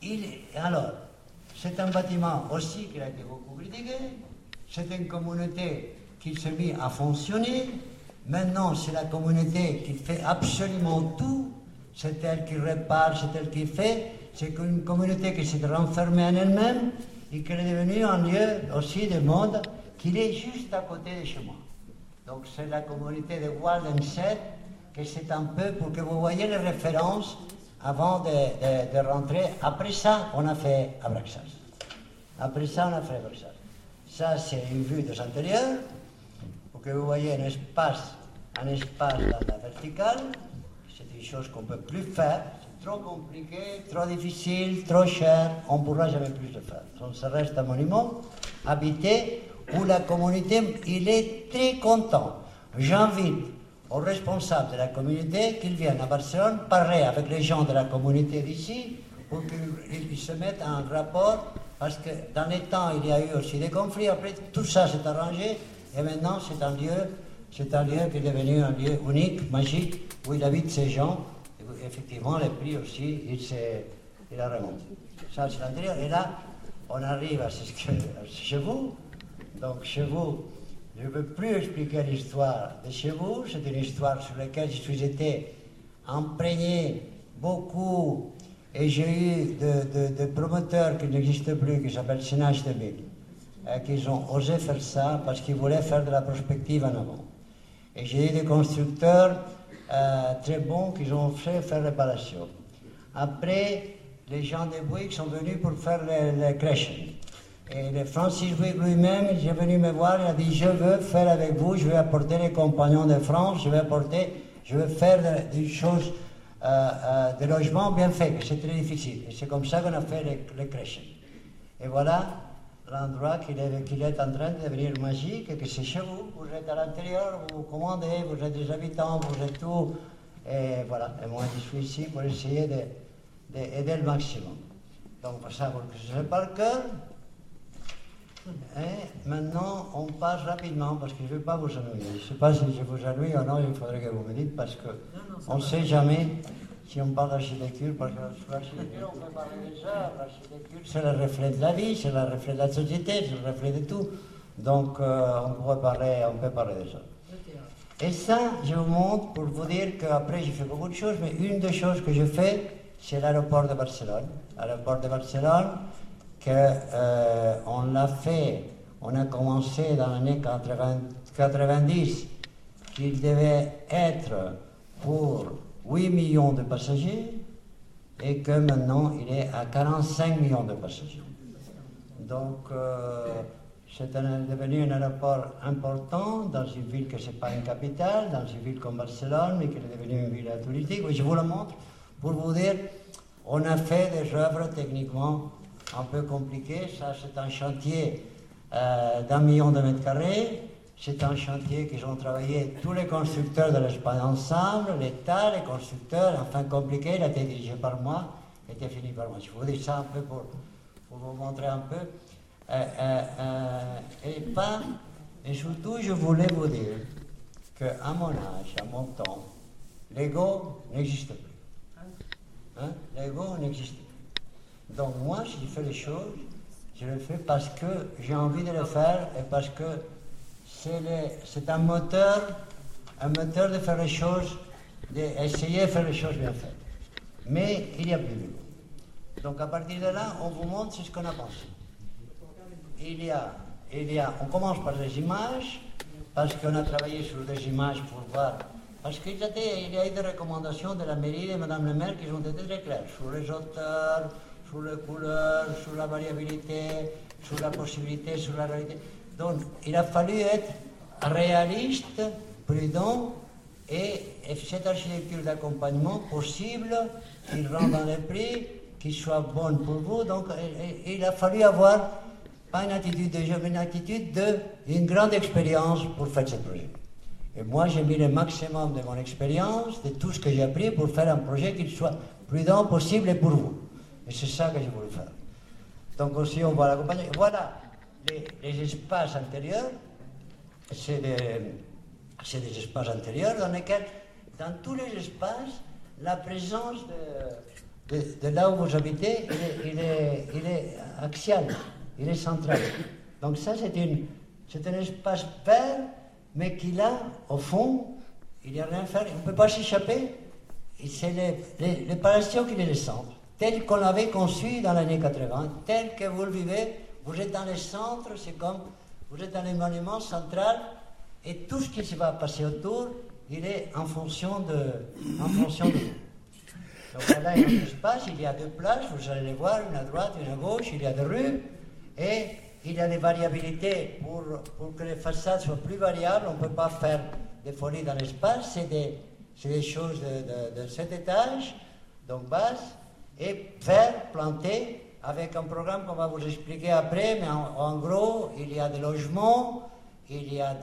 Alors, c'est un bâtiment aussi qui a été beaucoup critiqué. C'est une communauté qui s'est mise à fonctionner. Maintenant, c'est la communauté qui fait absolument tout. C'est elle qui répare, c'est elle qui fait. C'est une communauté qui s'est renfermée en elle-même et qui est devenue un lieu aussi de monde qui est juste à côté de chez moi. Donc, c'est la communauté de Waldenstedt, que c'est un peu pour que vous voyez les références avant de rentrer. Après ça, on a fait Abraxas. Après ça, on a fait Abraxas. Ça, c'est une vue de l'intérieur, pour que vous voyez un espace dans la verticale. C'est une chose qu'on ne peut plus faire. C'est trop compliqué, trop difficile, trop cher. On ne pourra jamais plus le faire. Donc, ça reste un monument habité où la communauté, il est très content. J'invite aux responsables de la communauté qu'ils viennent à Barcelone parler avec les gens de la communauté d'ici pour qu'ils se mettent en rapport, parce que dans les temps, il y a eu aussi des conflits. Après, tout ça s'est arrangé et maintenant, c'est un lieu qui est devenu un lieu unique, magique, où il habite ces gens. Et effectivement, les prix aussi, il a remonté. Ça, c'est l'intérieur. Et là, on arrive à chez vous. Donc, chez vous, je ne veux plus expliquer l'histoire de chez vous. C'est une histoire sur laquelle je suis été imprégné beaucoup. Et j'ai eu de promoteurs qui n'existent plus, qui s'appellent Sénage 2000, qui ont osé faire ça parce qu'ils voulaient faire de la prospective en avant. Et j'ai eu des constructeurs très bons qui ont fait faire réparation. Après, les gens de Bouygues sont venus pour faire les crèches. Et Francis Bouygues lui-même, il est venu me voir, il a dit: je veux faire avec vous, je vais apporter les compagnons de France, je veux faire des choses, des logements bien faits, que c'est très difficile. Et c'est comme ça qu'on a fait les crèches. Et voilà l'endroit qu'il est en train de devenir magique, et que c'est chez vous, vous êtes à l'intérieur, vous commandez, vous êtes des habitants, vous êtes tout. Et voilà, et moi je suis ici pour essayer d'aider le maximum. Donc pour ça, pour que je sais par cœur. Et maintenant, on passe rapidement, parce que je ne vais pas vous ennuyer. Je ne sais pas si je vous ennuie ou non, il faudrait que vous me dites, parce qu'on ne sait jamais si on parle d'architecture, parce que l'architecture, on peut parler de ça. L'architecture, c'est le reflet de la vie, c'est le reflet de la société, c'est le reflet de tout. Donc, on peut parler de ça. Et ça, je vous montre pour vous dire qu'après, j'ai fait beaucoup de choses, mais une des choses que je fais, c'est l'aéroport de Barcelone. L'aéroport de Barcelone, on l'a fait, on a commencé dans l'année 90, qu'il devait être pour 8 millions de passagers, et que maintenant il est à 45 millions de passagers. Donc c'est devenu un aéroport important dans une ville que ce n'est pas une capitale, dans une ville comme Barcelone, mais qui est devenue une ville touristique. Je vous le montre pour vous dire, on a fait des œuvres techniquement un peu compliqué. Ça, c'est un chantier d'1 million de mètres carrés. C'est un chantier qu'ils ont travaillé tous les constructeurs de l'Espagne ensemble, l'État, les constructeurs, enfin compliqué. Il a été dirigé par moi, il a été fini par moi. Je vous dis ça un peu pour vous montrer un peu. Et surtout, je voulais vous dire qu'à mon âge, à mon temps, l'ego n'existe plus. Hein? L'ego n'existe plus. Donc moi, si je fais les choses, je le fais parce que j'ai envie de le faire et parce que c'est un moteur de faire les choses, d'essayer de faire les choses bien faites. Mais il n'y a plus d'ego. Donc à partir de là, on vous montre ce qu'on a pensé. On commence par les images, parce qu'on a travaillé sur des images pour voir. Parce qu'il y a eu des recommandations de la mairie de Mme le maire qui ont été très claires sur les auteurs, sur les couleurs, sur la variabilité, sur la possibilité, sur la réalité. Donc, il a fallu être réaliste, prudent, et cette architecture d'accompagnement possible, qu'il rentre dans les prix, qu'il soit bonne pour vous. Donc, il a fallu avoir, pas une attitude de jeu, mais une attitude d'une grande expérience pour faire ce projet. Et moi, j'ai mis le maximum de mon expérience, de tout ce que j'ai appris pour faire un projet qui soit prudent possible et pour vous. Et c'est ça que j'ai voulu faire. Donc aussi, on va l'accompagner. Voilà les espaces intérieurs. C'est des espaces intérieurs dans lesquels, dans tous les espaces, la présence de là où vous habitez, il est axial, il est central. Donc ça, c'est un espace vert, mais qui là, au fond, il n'y a rien à faire, on ne peut pas s'échapper. C'est le Palacio qui est le centre, tel qu'on l'avait conçu dans l'année 80, tel que vous le vivez, vous êtes dans le centre, c'est comme, vous êtes dans le monument central, et tout ce qui se va passer autour, il est en fonction de vous. Donc là, il y a un espace, il y a deux plages, vous allez les voir, une à droite, une à gauche, il y a des rues, et il y a des variabilités pour que les façades soient plus variables, on ne peut pas faire des folies dans l'espace, c'est des choses de 7 étages, donc basse, et vert, planté, avec un programme qu'on va vous expliquer après, mais en gros, il y a des logements, il y a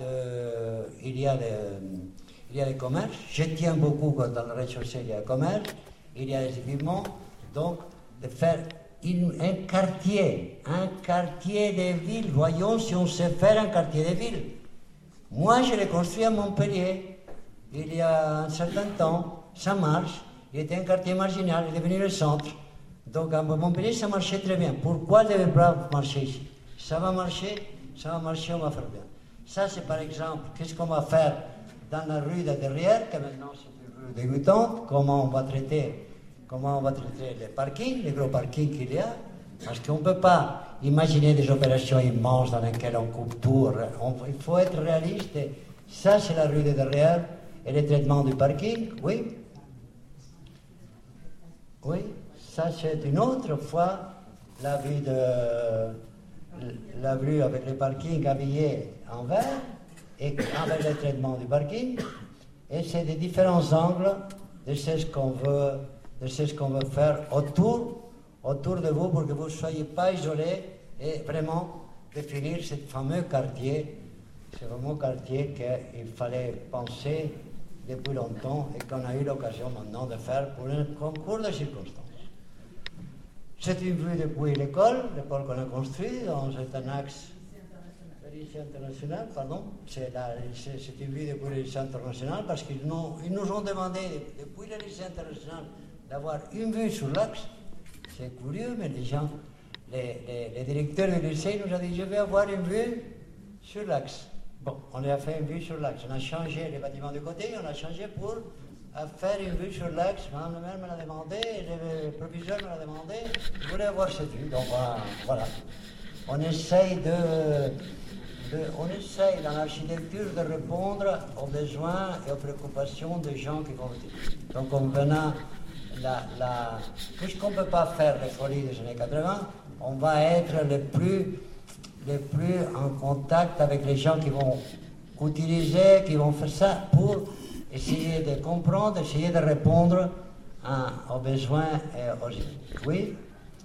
des commerces. Je tiens beaucoup quand dans le rez-de-chaussée il y a un commerce, il y a des équipements, donc de faire un quartier de ville. Voyons si on sait faire un quartier de ville. Moi, je l'ai construit à Montpellier, il y a un certain temps, ça marche, il était un quartier marginal, il est devenu le centre. Donc à Montpellier, ça marchait très bien. Pourquoi ne devait pas marcher ici? Ça va marcher, on va faire bien. Ça, c'est par exemple, qu'est-ce qu'on va faire dans la rue de derrière, que maintenant c'est une rue dégoûtante, comment on va traiter les parkings, les gros parkings qu'il y a, parce qu'on ne peut pas imaginer des opérations immenses dans lesquelles on coupe tout. Il faut être réaliste. Ça, c'est la rue de derrière, et le traitement du parking, oui. Oui, ça c'est une autre fois la vue avec le parking habillé en vert et avec le traitement du parking. Et c'est des différents angles de ce qu'on veut faire autour de vous pour que vous ne soyez pas isolés et vraiment définir ce fameux quartier qu'il fallait penser depuis longtemps et qu'on a eu l'occasion maintenant de faire pour un concours de circonstances. C'est une vue depuis l'école qu'on a construit, c'est un axe de lycée international, pardon, c'est une vue depuis le lycée international parce qu'ils nous ont demandé depuis le lycée international d'avoir une vue sur l'axe. C'est curieux, mais les gens, les directeurs du lycée nous ont dit je vais avoir une vue sur l'axe. Bon, on a fait une vue sur l'axe. On a changé les bâtiments de côté, on a changé pour faire une vue sur l'axe. Madame le maire me l'a demandé, le proviseur me l'a demandé. Je voulais avoir cette vue. Donc voilà. On essaye dans l'architecture de répondre aux besoins et aux préoccupations des gens qui vont venir. Donc on venait puisqu'on ne peut pas faire les folies des années 80, on va être les plus en contact avec les gens qui vont utiliser, qui vont faire ça pour essayer de comprendre, essayer de répondre aux besoins et aux idées. Oui.